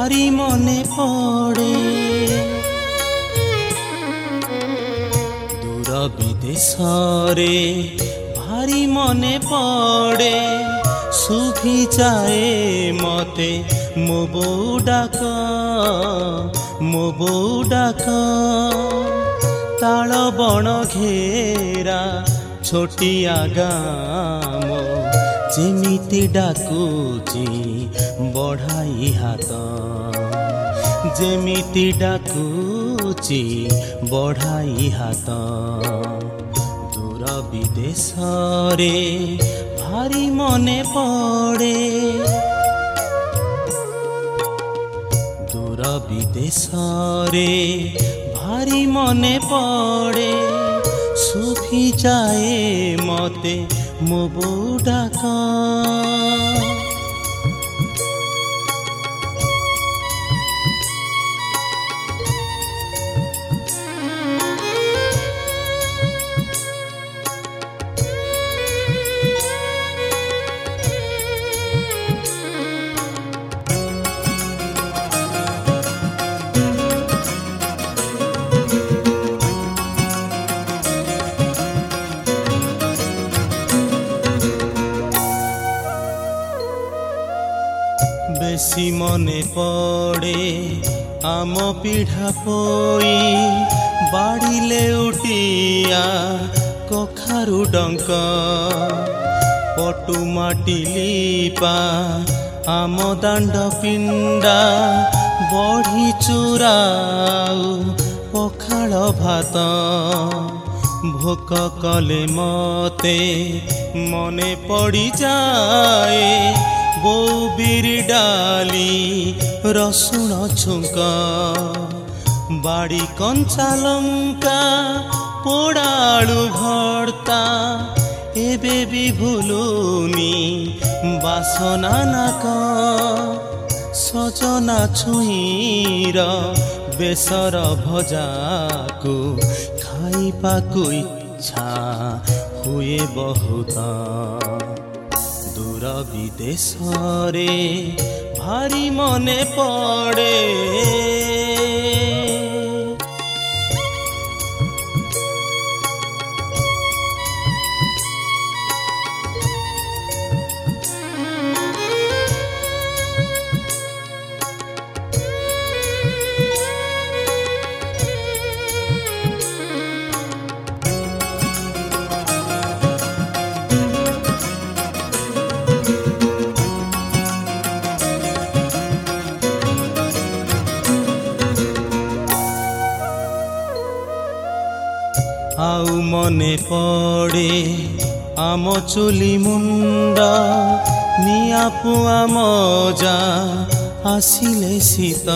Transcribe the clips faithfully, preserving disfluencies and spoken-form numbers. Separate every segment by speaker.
Speaker 1: भारी मने पड़े दूर विदेश रे भारी मने पड़े सुखी जाए मते मो बो डाक मो बो डाक ताल बण घेरा छोटिया गाम जेमिति डाकुची बढ़ाई हाथ जेमिति डाकुची बढ़ाई हाथ दूर विदेश रे भारी मने पड़े दूर विदेश रे भारी मने पड़े सुखी जाए मते मो बो डाक बेसी मने पड़े आम पीढ़ा पोई बाड़ीले उटिया कखारु डंक पटु माटी लिपा आम दांड पिंडा बढ़ी चूराऊ पखाल भात भोक कले मते मने पड़ी जाए बो बिरी डाली रसुण छुंक बाड़ी कंचा लंका पोड़ालु भर्ता एबे भी भूलुनी बासना नाक सजना छुईर बेसर भजाकू खाइबाकू इच्छा हुए बहुत दूर विदेश रे भारी मने पड़े आउ मने पड़े आम चुली मुंडा निया पुआ मजा आसिले शीत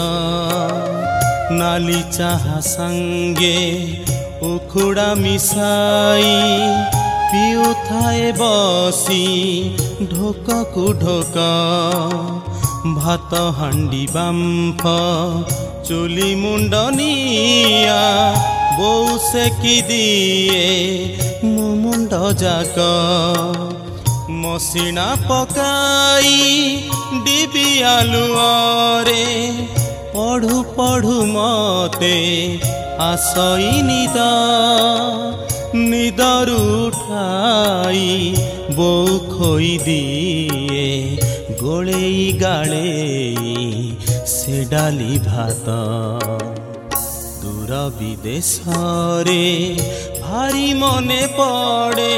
Speaker 1: नाली चाहा संगे उखुड़ा मिसाई पिउ थाए बसी ढोक कु ढोक भात हांडी बांफ चुली मुंडनिया बो सेकी दिए मो मुंड जाक मसिना पकाई डिबी आलुअरे पढ़ु पढ़ु मते आसई निद निदर उठाई बो खोई दिए गोलेई गालेई से डाली भात दूर विदेश रे भारी मने पड़े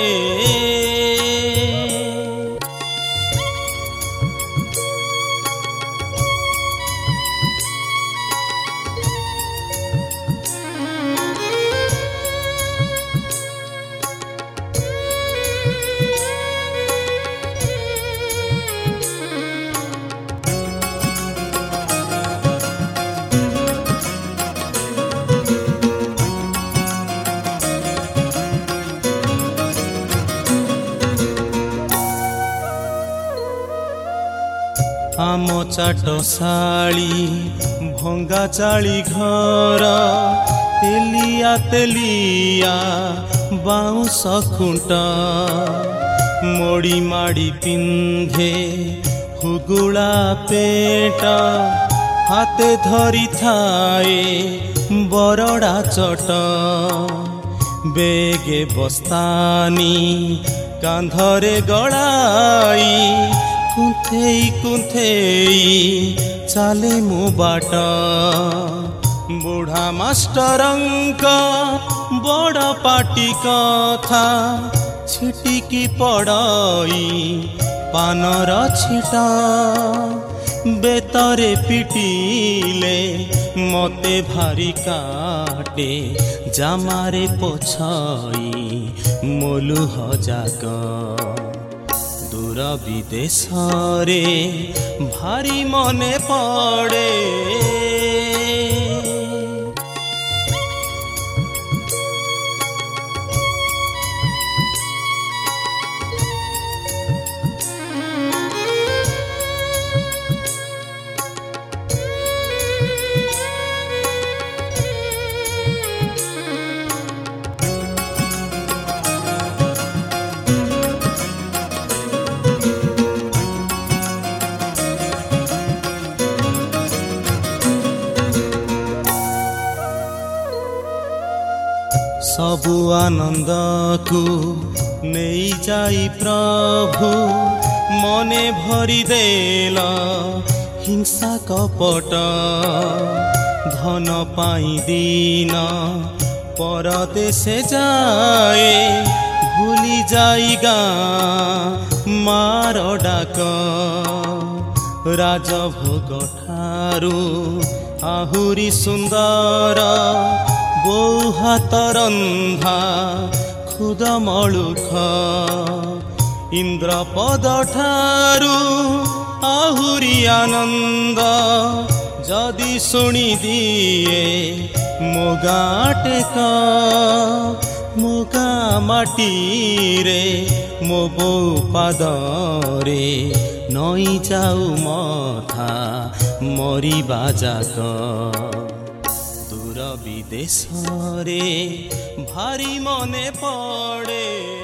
Speaker 1: आम चाटशाली भंगा चाली घर तेलिया तेलिया बाउंस खुंट मोड़ी माड़ी पिंधे हुगुला पेट हाते धरी थाए बरड़ा चट बेगे बस्तानी कांधरे गड़ाई कुंथेई कुंथेई चाले मु बाट बुढ़ा मास्टरंक बड़ पाटी कथा छिटिकी पड़ई पानर छिटा बेतरे पिटिले मते भारी काटे जामारे पोछई मोलुह जाक दूर विदेश रे भारी मने पड़े सबु आनंद को नहीं जाई प्रभु मने भरी देला हिंसा कपट धन पाई दिन परदेशे जाए भूली जाई गाँ मार डाक राजभोग ठारू आहुरी सुंदर बो हाथ रंधा खुद मलुख इंद्रपद ठारू आहुरी आनंद जदि शुणी दिए मो गाँ टेक मो गाँ माटी रे मो बो पादरे नई जाऊ मथा मरिबा जाक दूर विदेश रे भारी मने पड़े।